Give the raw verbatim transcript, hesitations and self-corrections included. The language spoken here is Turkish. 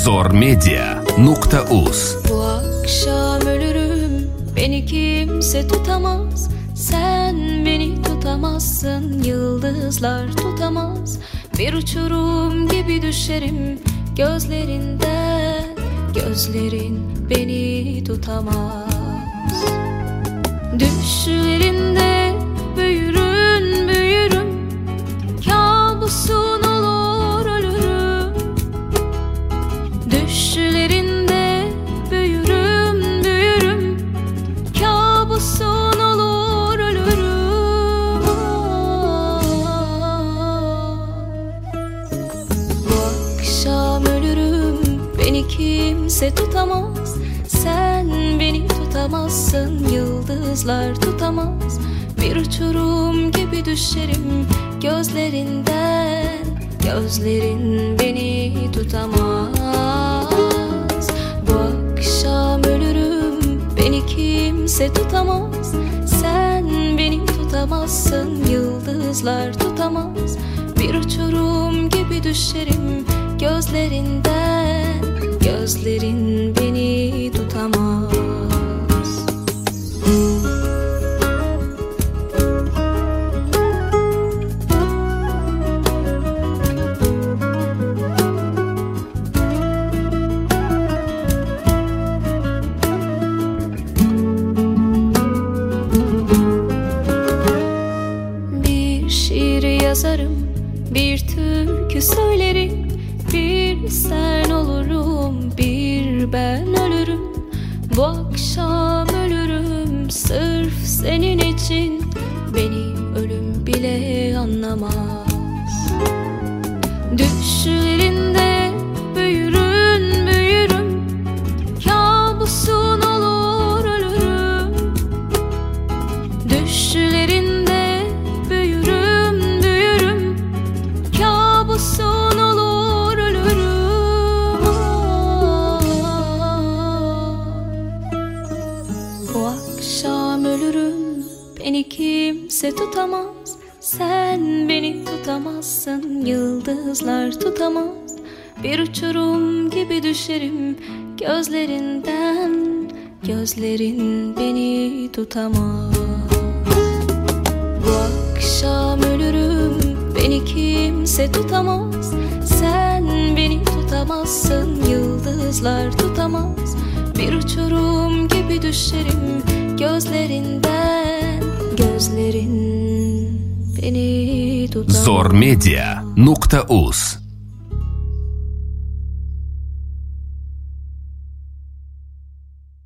zormedia nokta uz. Bu akşam ölürüm, beni kimse tutamaz. Sen beni tutamazsın, yıldızlar tutamaz. Bir uçurum gibi düşerim gözlerinden. Gözlerin beni tutamaz. Düşlerinde büyürüm, büyürüm. Kabusun olur ölürüm. Düşlerinde büyürüm, büyürüm. Kabusun olur ölürüm. Bu akşam ölürüm, beni kimse tutamaz. Sen beni tutamazsın, yıldızlar tutamaz. Bir uçurum gibi düşerim gözlerinden. Gözlerin beni tutamaz. Bu akşam ölürüm, beni kimse tutamaz. Sen beni tutamazsın, yıldızlar tutamaz. Bir uçurum gibi düşerim gözlerinden. Gözlerin beni tutamaz. Bir şiir yazarım, bir türkü söylerim. Bir sen olurum, bir ben ölürüm. Bu akşam ölürüm sırf senin için. Beni ölüm bile anlamaz. Düşlerinde büyürüm, büyürüm. Kabusun olur ölürüm. Düşlerinde büyürüm, büyürüm. Kabusun olur ölürüm. Bu akşam ölürüm, beni kimse tutamaz. Sen beni tutamazsın, yıldızlar tutamaz. Bir uçurum gibi düşerim gözlerinden. Gözlerin beni tutamaz. Bu akşam ölürüm, beni kimse tutamaz. Sen beni tutamazsın, yıldızlar tutamaz. Bir uçurum gibi düşerim gözlerinden. Gözlerin beni tutamaz. zormedia nokta uz